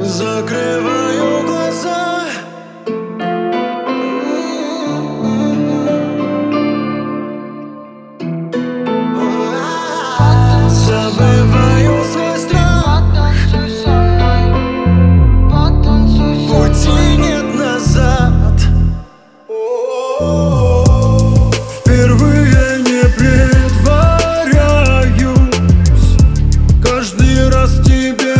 Закрываю глаза, забываю свой страх. Пути нет назад. Впервые не притворяюсь, каждый раз тебе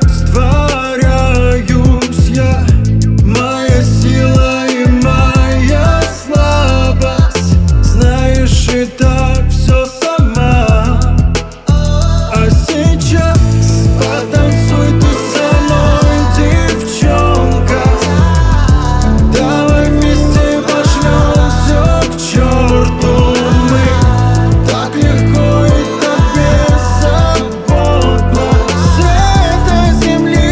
растворяюсь я. Моя сила и моя слабость, знаешь, и так все сама. А сейчас потанцуй ты со мной, девчонка. Давай вместе пошлем все к черту. Мы так легко и так беззаботно с этой земли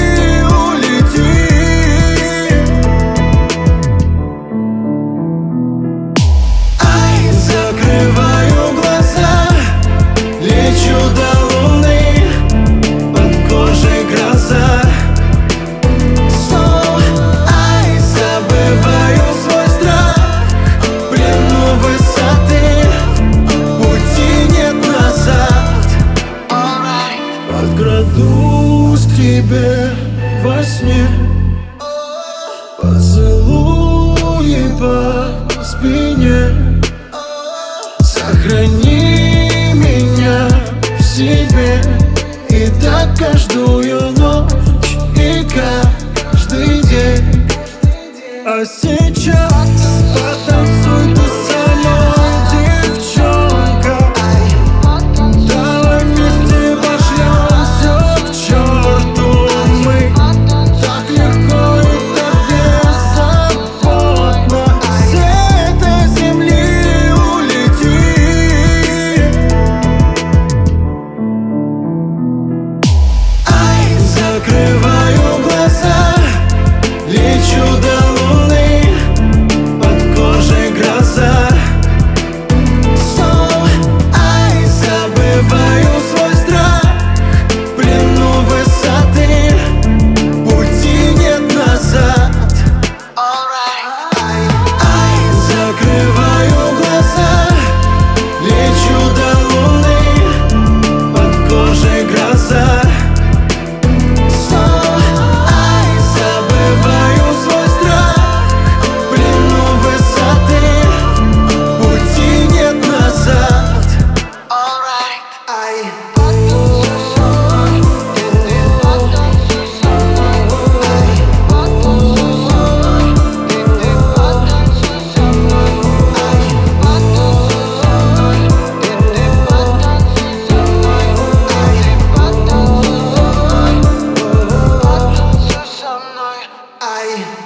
улетим. Ай, закрываю глаза, лечу до луны, под кожей гроза. Снова, ай, забываю свой страх, в плену высоты, пути нет назад. Подкрадусь к тебе во сне, поцелуи по спине. Сохрани меня в себе, и так каждую ночь и каждый день. А сейчас потанцуй ты со мной, девчонка. Давай вместе пошлем все к черту. Мы так легко и так беззаботно с этой земли улетим. Ай, закрываю глаза, лечу до луны, под кожей гроза. Снова, ай, забываю свой страх, в плену высоты, пути нет назад. Ай, закрываю глаза, лечу до луны, под кожей гроза. Снова, ай, забываю свой страх, в плену высоты, пути нет назад. Ай. Ай.